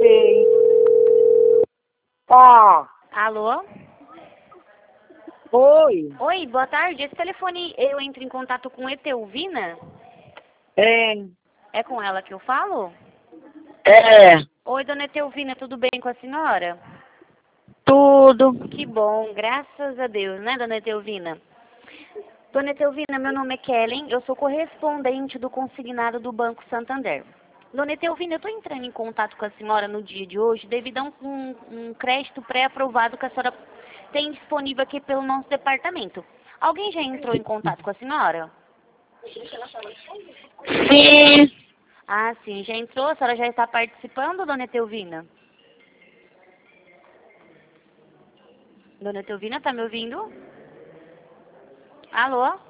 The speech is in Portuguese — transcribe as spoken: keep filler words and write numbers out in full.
sei. Tá. Alô? Oi. Oi, boa tarde. Esse telefone eu entro em contato com Etelvina? É. É com ela que eu falo? É. Oi, dona Etelvina, tudo bem com a senhora? Tudo. Que bom, graças a Deus, né, dona Etelvina? Dona Etelvina, meu nome é Kellen, eu sou correspondente do consignado do Banco Santander. Dona Etelvina, eu estou entrando em contato com a senhora no dia de hoje devido a um, um, um crédito pré-aprovado que a senhora tem disponível aqui pelo nosso departamento. Alguém já entrou em contato com a senhora? Sim. Ah, sim, já entrou? A senhora já está participando, dona Etelvina? Dona Etelvina, tá me ouvindo? Alô?